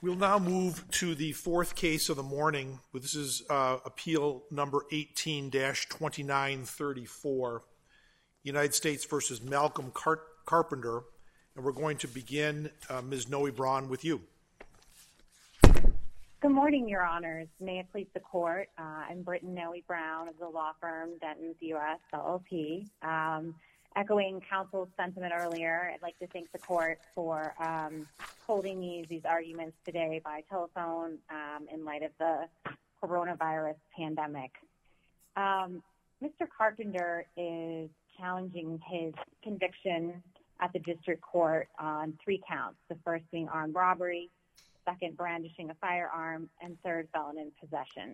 We'll now move to the fourth case of the morning. This is appeal number 18-2934, United States versus Malcolm Carpenter. And we're going to begin, Ms. Noe Braun, with you. Good morning, Your Honors. May it please the Court. I'm Britton Noe Brown of the law firm Denton's U.S. LLP. Echoing counsel's sentiment earlier, I'd like to thank the Court for holding these arguments today by telephone in light of the coronavirus pandemic. Mr. Carpenter is challenging his conviction at the district court on 3 counts, the first being armed robbery, second brandishing a firearm, and third felon in possession.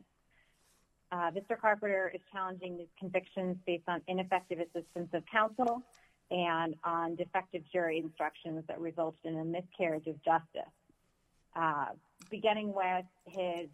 Mr. Carpenter is challenging these convictions based on ineffective assistance of counsel and on defective jury instructions that resulted in a miscarriage of justice. Beginning with his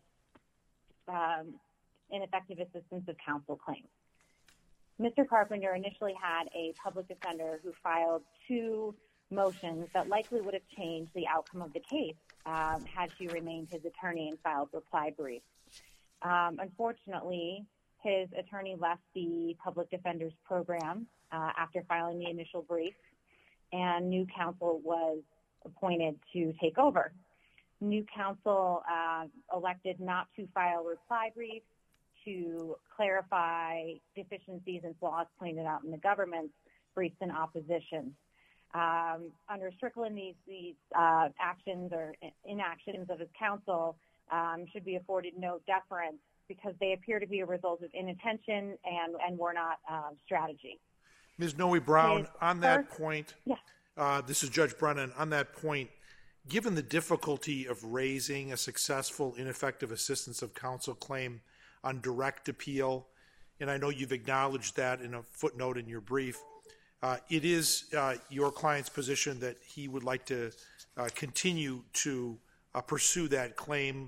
ineffective assistance of counsel claim. Mr. Carpenter initially had a public defender who filed 2 motions that likely would have changed the outcome of the case had she remained his attorney and filed reply briefs. Unfortunately, his attorney left the public defender's program after filing the initial brief, and new counsel was appointed to take over. New counsel elected not to file reply briefs to clarify deficiencies and flaws pointed out in the government's briefs in opposition. Under Strickland, these actions or inactions of his counsel should be afforded no deference because they appear to be a result of inattention and were not strategy. Ms. Noe Brown, on that point, this is Judge Brennan, on that point, given the difficulty of raising a successful ineffective assistance of counsel claim on direct appeal, and I know you've acknowledged that in a footnote in your brief, it is your client's position that he would like to continue to pursue that claim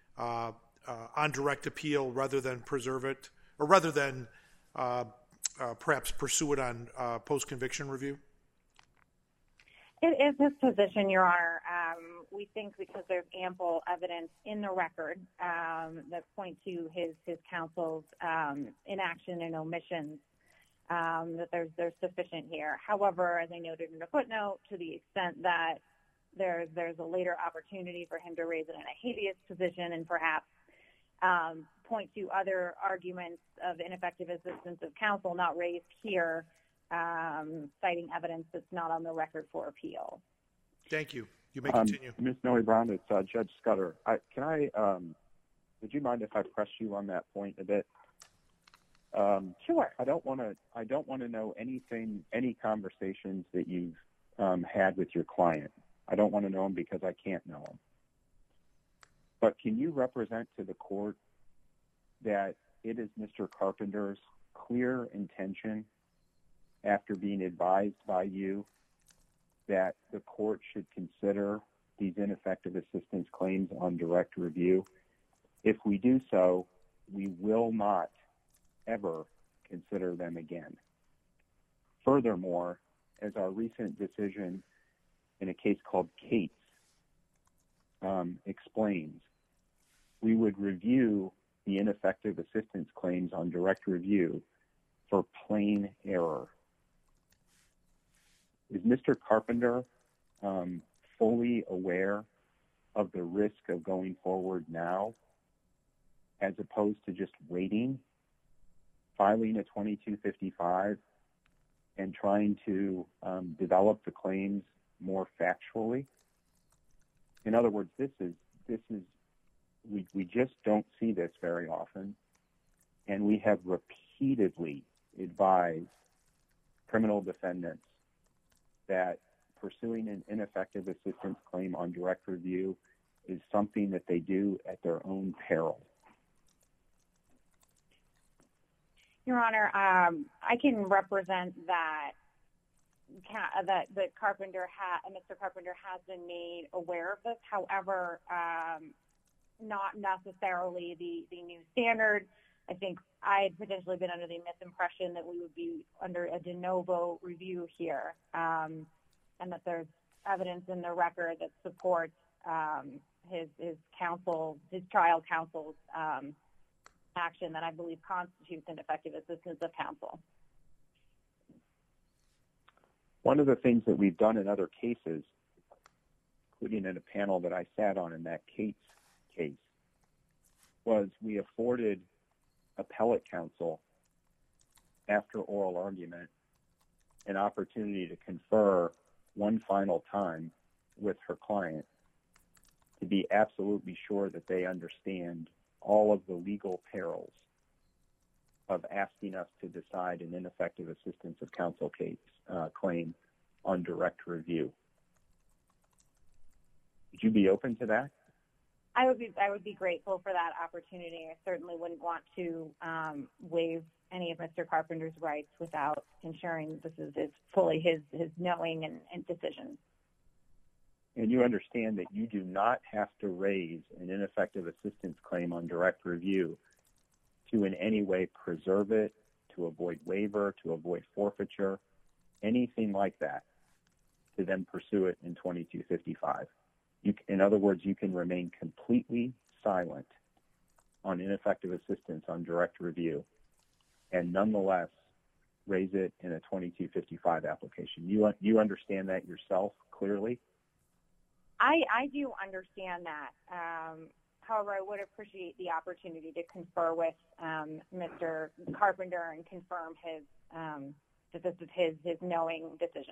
on direct appeal rather than preserve it, or rather than perhaps pursue it on post-conviction review? It is his position, Your Honor. We think because there's ample evidence in the record that point to his counsel's inaction and omissions that there's sufficient here. However, as I noted in the footnote, to the extent that there's a later opportunity for him to raise it in a habeas position and perhaps point to other arguments of ineffective assistance of counsel not raised here, citing evidence that's not on the record for appeal. Thank you. You may continue. Ms. Noe Brown, it's Judge Scudder. Would you mind if I press you on that point a bit? Sure. I don't want to know any conversations that you've had with your client. I don't want to know them because I can't know them. But can you represent to the court that it is Mr. Carpenter's clear intention, after being advised by you, that the court should consider these ineffective assistance claims on direct review? If we do so, we will not ever consider them again. Furthermore, as our recent decision in a case called Cates explains, we would review the ineffective assistance claims on direct review for plain error. Is Mr. Carpenter fully aware of the risk of going forward now, as opposed to just waiting, filing a 2255, and trying to develop the claims more factually? In other words, we just don't see this very often, and we have repeatedly advised criminal defendants that pursuing an ineffective assistance claim on direct review is something that they do at their own peril. Your Honor, I can represent that Mr. Carpenter has been made aware of this. However, not necessarily the new standard. I think I had potentially been under the misimpression that we would be under a de novo review here, and that there's evidence in the record that supports his trial counsel's action that I believe constitutes ineffective assistance of counsel. One of the things that we've done in other cases, including in a panel that I sat on in that Cates case, was we afforded appellate counsel after oral argument an opportunity to confer one final time with her client to be absolutely sure that they understand all of the legal perils of asking us to decide an ineffective assistance of counsel case claim on direct review. Would you be open to that? I would be grateful for that opportunity. I certainly wouldn't want to waive any of Mr. Carpenter's rights without ensuring this is fully his knowing and decision. And you understand that you do not have to raise an ineffective assistance claim on direct review to in any way preserve it, to avoid waiver, to avoid forfeiture, anything like that, to then pursue it in 2255. In other words, you can remain completely silent on ineffective assistance on direct review and nonetheless raise it in a 2255 application. You understand that yourself clearly? I do understand that. However, I would appreciate the opportunity to confer with Mr. Carpenter and confirm that this is his knowing decision.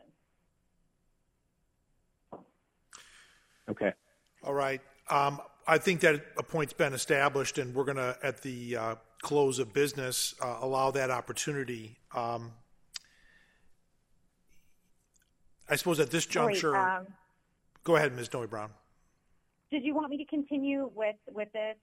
Okay. All right. I think that a point's been established, and we're going to, at the close of business, allow that opportunity. I suppose at this juncture... Go ahead, Ms. Noe Brown. Did you want me to continue with this,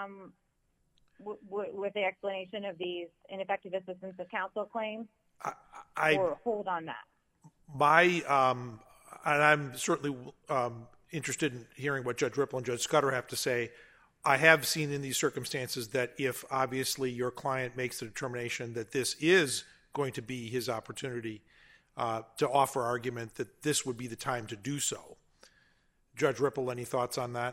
with the explanation of these ineffective assistance of counsel claims, or hold on that? And I'm certainly interested in hearing what Judge Ripple and Judge Scudder have to say. I have seen in these circumstances that if obviously your client makes the determination that this is going to be his opportunity to offer argument, that this would be the time to do so. Judge Ripple, any thoughts on that?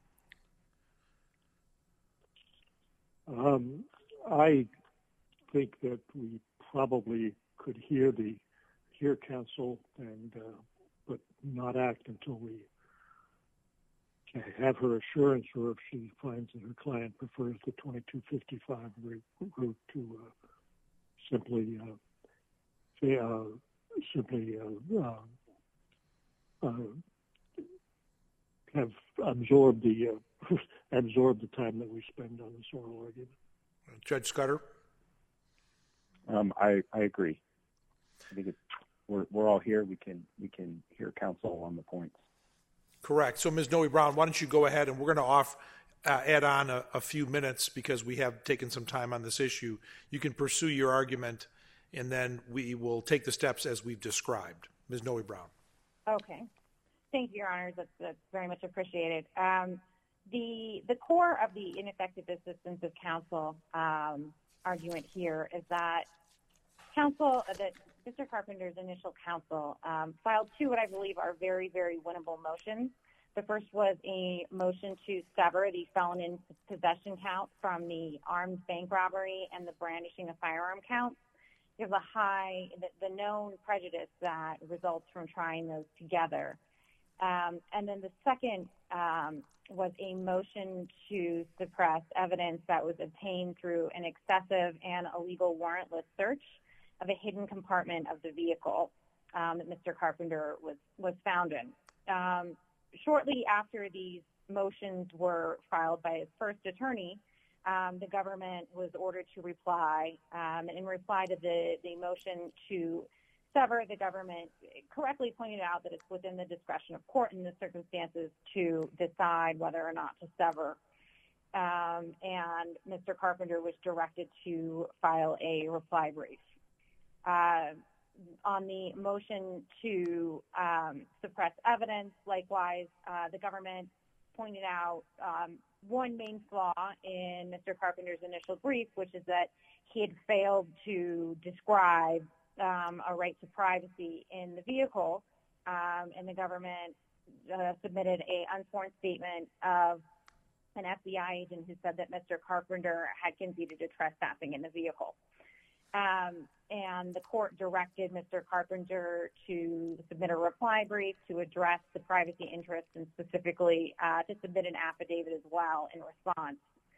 I think that we probably could hear counsel and but not act until we have her assurance, or if she finds that her client prefers the 2255 route to simply have absorbed the time that we spend on this oral argument. Judge Scudder? I agree. I think we're all here. We can hear counsel on the points. Correct. So, Ms. Noe Brown, why don't you go ahead, and we're going to add on a few minutes because we have taken some time on this issue. You can pursue your argument, and then we will take the steps as we've described. Ms. Noe Brown. Okay. Thank you, Your Honors. That's very much appreciated. The core of the ineffective assistance of counsel argument here is that Mr. Carpenter's initial counsel filed two what I believe are very, very winnable motions. The first was a motion to sever the felon in possession count from the armed bank robbery and the brandishing of firearm counts. There's the known prejudice that results from trying those together. And then the second was a motion to suppress evidence that was obtained through an excessive and illegal warrantless search of a hidden compartment of the vehicle that Mr. Carpenter was found in. Shortly after these motions were filed by his first attorney, the government was ordered to reply. In reply to the motion to sever, the government correctly pointed out that it's within the discretion of court in the circumstances to decide whether or not to sever. And Mr. Carpenter was directed to file a reply brief. On the motion to suppress evidence, likewise, the government pointed out one main flaw in Mr. Carpenter's initial brief, which is that he had failed to describe a right to privacy in the vehicle and the government submitted an unsworn statement of an FBI agent who said that Mr. Carpenter had conceded to trespassing in the vehicle. And the court directed Mr. Carpenter to submit a reply brief to address the privacy interest and specifically to submit an affidavit as well in response.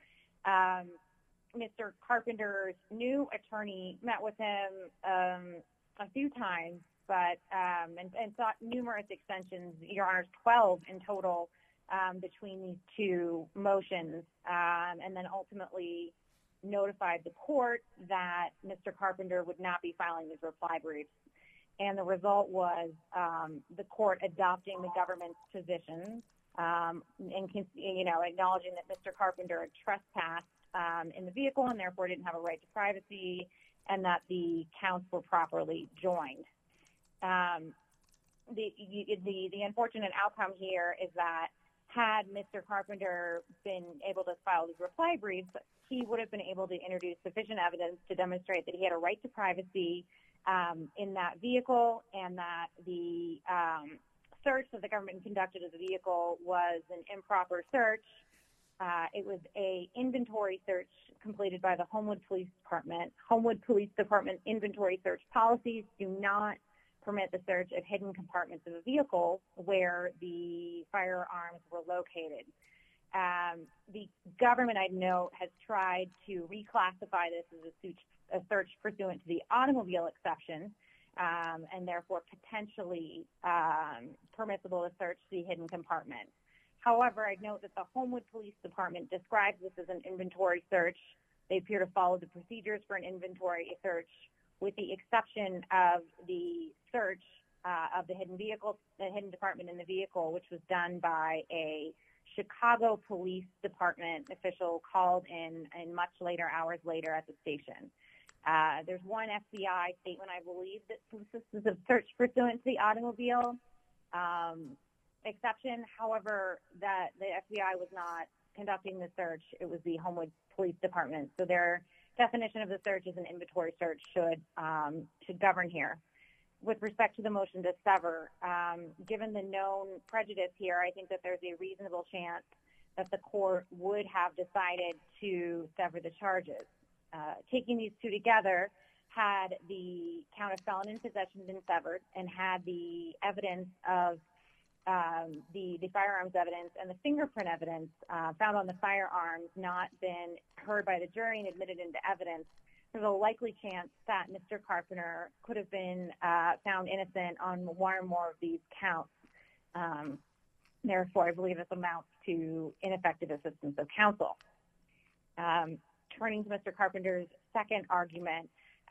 Mr. Carpenter's new attorney met with him a few times, but and sought numerous extensions, Your Honors, 12 in total between these two motions, and then ultimately notified the court that Mr. Carpenter would not be filing his reply briefs. And the result was the court adopting the government's position and, acknowledging that Mr. Carpenter had trespassed in the vehicle and therefore didn't have a right to privacy, and that the counts were properly joined. The unfortunate outcome here is that had Mr. Carpenter been able to file his reply briefs, he would have been able to introduce sufficient evidence to demonstrate that he had a right to privacy in that vehicle, and that the search that the government conducted of the vehicle was an improper search. It was an inventory search completed by the Homewood Police Department. Homewood Police Department inventory search policies do not permit the search of hidden compartments of a vehicle where the firearms were located. The government, I'd note, has tried to reclassify this as a search pursuant to the automobile exception, and therefore potentially permissible to search the hidden compartment. However, I'd note that the Homewood Police Department describes this as an inventory search. They appear to follow the procedures for an inventory search, with the exception of the search of the hidden department in the vehicle, which was done by a Chicago Police Department official called in much later hours later at the station. There's one FBI statement, I believe, that consists of search pursuant to the automobile exception. However, that the FBI was not conducting the search. It was the Homewood Police Department. So their definition of the search as an inventory search should govern here. With respect to the motion to sever, given the known prejudice here, I think that there's a reasonable chance that the court would have decided to sever the charges. Taking these two together, had the count of felon in possession been severed, and had the evidence of the firearms evidence and the fingerprint evidence found on the firearms not been heard by the jury and admitted into evidence, there's a likely chance that Mr. Carpenter could have been found innocent on one or more of these counts. Therefore, I believe this amounts to ineffective assistance of counsel. Turning to Mr. Carpenter's second argument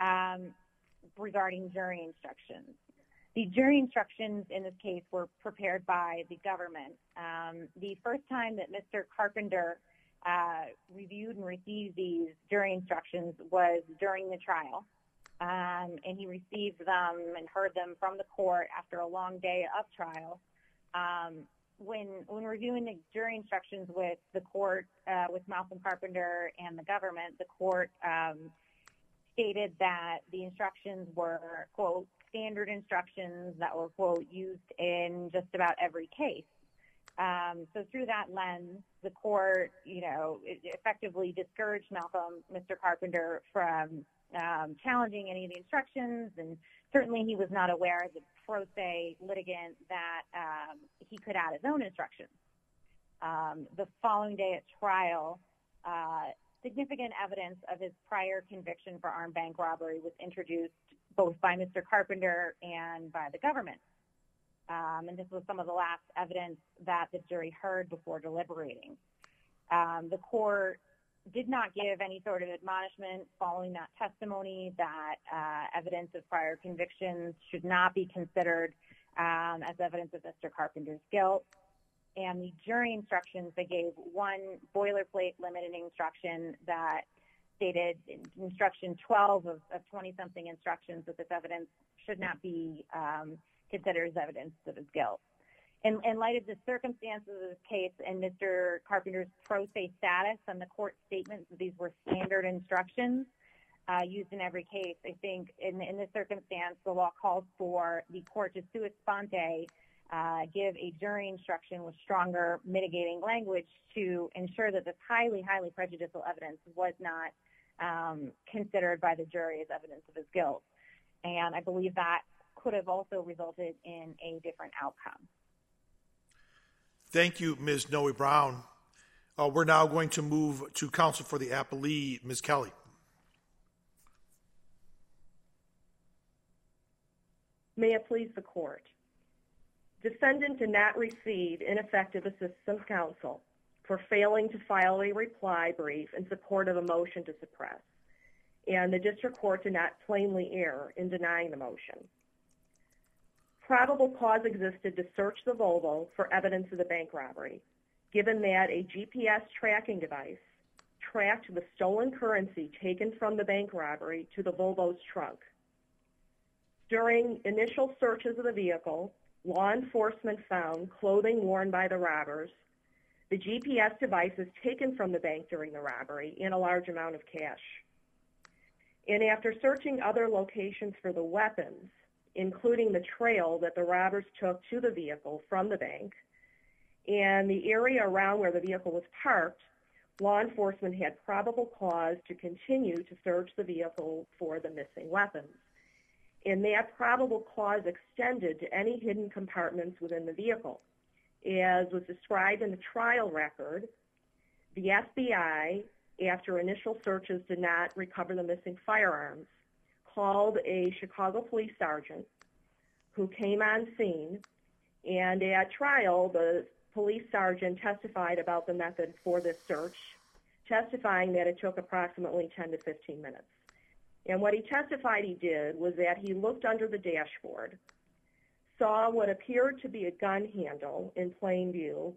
regarding jury instructions. The jury instructions in this case were prepared by the government. The first time that Mr. Carpenter reviewed and received these jury instructions was during the trial, and he received them and heard them from the court after a long day of trial. When reviewing the jury instructions with the court, with Malcolm Carpenter and the government, the court stated that the instructions were, quote, standard instructions that were, quote, used in just about every case. So through that lens, the court, effectively discouraged Mr. Carpenter from challenging any of the instructions, and certainly he was not aware as a pro se litigant that he could add his own instructions. The following day at trial, significant evidence of his prior conviction for armed bank robbery was introduced both by Mr. Carpenter and by the government. And this was some of the last evidence that the jury heard before deliberating. The court did not give any sort of admonishment following that testimony that evidence of prior convictions should not be considered as evidence of Mr. Carpenter's guilt. And the jury instructions, they gave one boilerplate limiting instruction that stated in instruction 12 of 20-something instructions that this evidence should not be considered as evidence of his guilt. In light of the circumstances of this case and Mr. Carpenter's pro se status and the court statement that these were standard instructions, used in every case. I think in this circumstance, the law calls for the court to sua sponte, give a jury instruction with stronger mitigating language to ensure that this highly, highly prejudicial evidence was not considered by the jury as evidence of his guilt. And I believe that could have also resulted in a different outcome. Thank you, Ms. Noe Brown. We're now going to move to counsel for the appellee, Ms. Kelly. May it please the court. Defendant did not receive ineffective assistance of counsel for failing to file a reply brief in support of a motion to suppress, and the district court did not plainly err in denying the motion. Probable cause existed to search the Volvo for evidence of the bank robbery, given that a GPS tracking device tracked the stolen currency taken from the bank robbery to the Volvo's trunk. During initial searches of the vehicle, law enforcement found clothing worn by the robbers, the GPS devices taken from the bank during the robbery, and a large amount of cash. And after searching other locations for the weapons, including the trail that the robbers took to the vehicle from the bank, and the area around where the vehicle was parked, law enforcement had probable cause to continue to search the vehicle for the missing weapons. And that probable cause extended to any hidden compartments within the vehicle. As was described in the trial record, the FBI, after initial searches did not recover the missing firearms, called a Chicago police sergeant who came on scene, and at trial, the police sergeant testified about the method for this search, testifying that it took approximately 10 to 15 minutes. And what he testified he did was that he looked under the dashboard, saw what appeared to be a gun handle in plain view,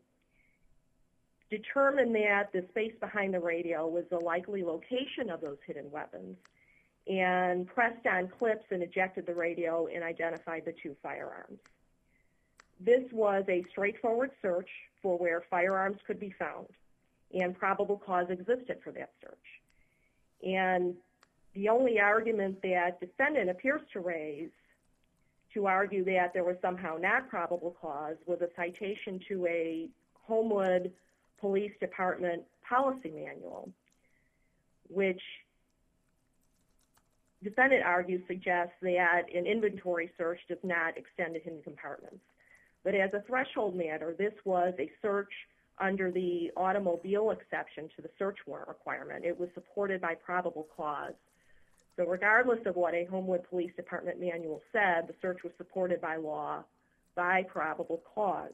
determined that the space behind the radio was the likely location of those hidden weapons, and pressed on clips and ejected the radio and identified the two firearms. This was a straightforward search for where firearms could be found, and probable cause existed for that search. And the only argument that defendant appears to raise to argue that there was somehow not probable cause was a citation to a Homewood Police Department policy manual, which defendant argues suggests that an inventory search does not extend to hidden compartments. But as a threshold matter, this was a search under the automobile exception to the search warrant requirement. It was supported by probable cause. So regardless of what a Homewood Police Department manual said, the search was supported by law by probable cause.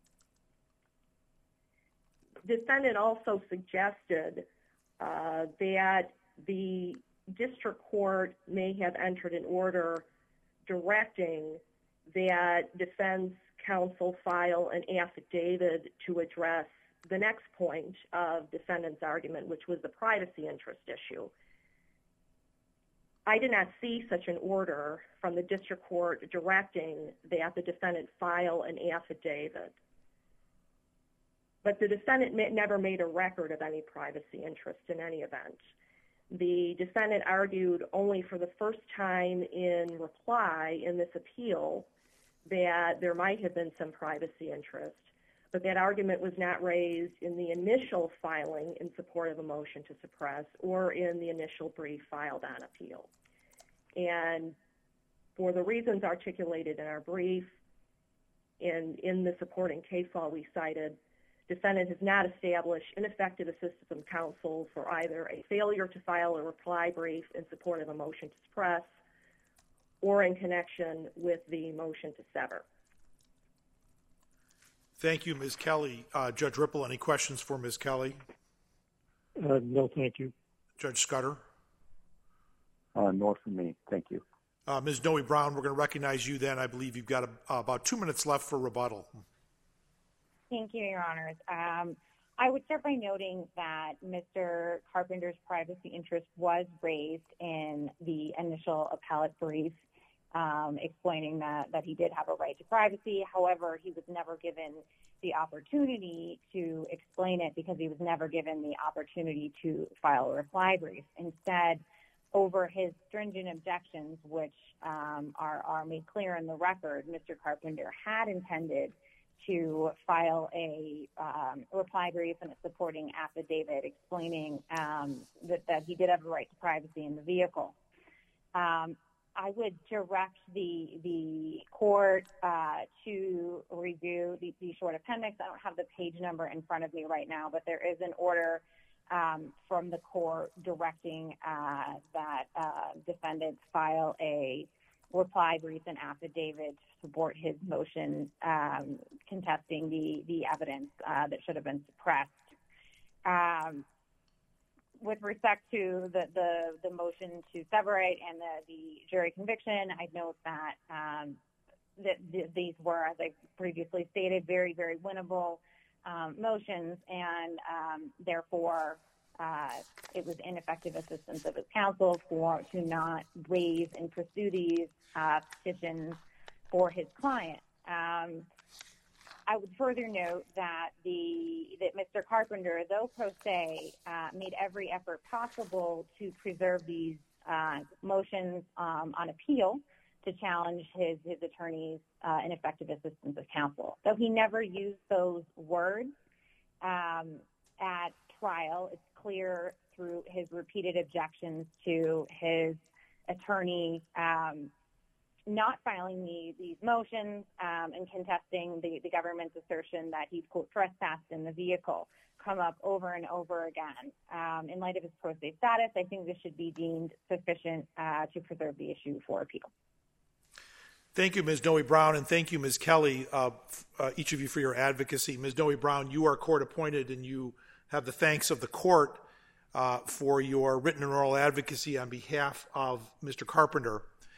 Defendant also suggested that the district court may have entered an order directing that defense counsel file an affidavit to address the next point of defendant's argument, which was the privacy interest issue. I did not see such an order from the district court directing that the defendant file an affidavit. But the defendant never made a record of any privacy interest in any event. The defendant argued only for the first time in reply in this appeal that there might have been some privacy interest, but that argument was not raised in the initial filing in support of a motion to suppress or in the initial brief filed on appeal. And for the reasons articulated in our brief and in the supporting case law we cited, defendant has not established ineffective assistance of counsel for either a failure to file a reply brief in support of a motion to suppress or in connection with the motion to sever. Thank you, Ms. Kelly. Judge Ripple, any questions for Ms. Kelly? No, thank you. Judge Scudder? Nor for me. Thank you. Ms. Noe Brown, we're going to recognize you then. I believe you've got about 2 minutes left for rebuttal. Thank you, Your Honors. I would start by noting that Mr. Carpenter's privacy interest was raised in the initial appellate brief, explaining that he did have a right to privacy. However, he was never given the opportunity to explain it because he was never given the opportunity to file a reply brief. Instead, over his stringent objections, which are made clear in the record, Mr. Carpenter had intended to file a reply brief and a supporting affidavit explaining that he did have a right to privacy in the vehicle. I would direct the court to review the short appendix. I don't have the page number in front of me right now, but there is an order from the court directing that defendants file a reply brief and affidavit to support his motion contesting the evidence that should have been suppressed. With respect to the motion to separate and the jury conviction, I'd note that these were, as I previously stated, very, very winnable motions, and therefore it was ineffective assistance of his counsel to not raise and pursue these petitions for his client. I would further note that Mr. Carpenter, though pro se, made every effort possible to preserve these motions on appeal to challenge his attorney's ineffective assistance of counsel. Though he never used those words at trial, it's clear through his repeated objections to his attorney not filing these motions and contesting the government's assertion that he's, quote, trespassed in the vehicle come up over and over again. In light of his pro se status, I think this should be deemed sufficient to preserve the issue for appeal. Thank you, Ms. Noe Brown, and thank you, Ms. Kelly, each of you for your advocacy. Ms. Noe Brown, you are court appointed, and you have the thanks of the court for your written and oral advocacy on behalf of Mr. Carpenter.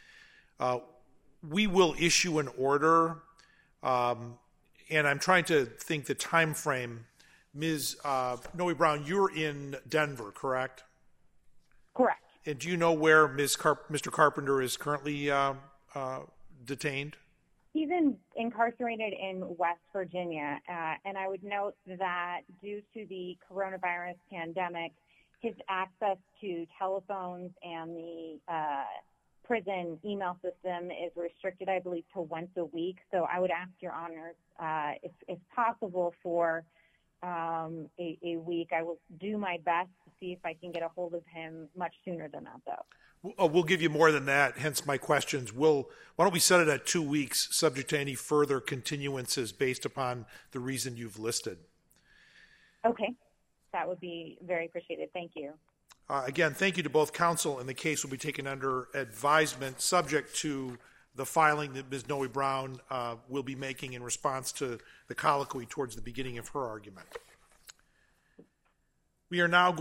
We will issue an order, and I'm trying to think the time frame. Ms. Noe Brown, you're in Denver, correct? Correct. And do you know where Mr. Carpenter is currently detained? He's incarcerated in West Virginia, and I would note that due to the coronavirus pandemic, his access to telephones and the prison email system is restricted, I believe, to once a week. So I would ask your honors, if possible, for a week. I will do my best to see if I can get a hold of him much sooner than that, though. We'll give you more than that, hence my questions. Why don't we set it at 2 weeks, subject to any further continuances based upon the reason you've listed? Okay. That would be very appreciated. Thank you. Again, thank you to both counsel, and the case will be taken under advisement subject to the filing that Ms. Noe Brown will be making in response to the colloquy towards the beginning of her argument. We are now